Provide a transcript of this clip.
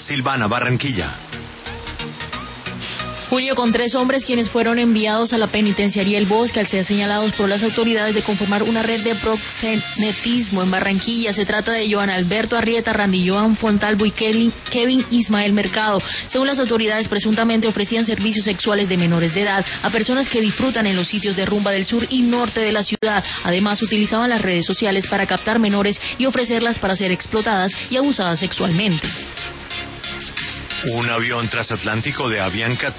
Silvana, Barranquilla. Julio, con 3 hombres quienes fueron enviados a la penitenciaría El Bosque al ser señalados por las autoridades de conformar una red de proxenetismo en Barranquilla. Se trata de Joan Alberto Arrieta, Randy Joan Fontalvo y Kevin Ismael Mercado. Según las autoridades, presuntamente ofrecían servicios sexuales de menores de edad a personas que disfrutan en los sitios de rumba del sur y norte de la ciudad. Además, utilizaban las redes sociales para captar menores y ofrecerlas para ser explotadas y abusadas sexualmente. Un avión transatlántico de Avianca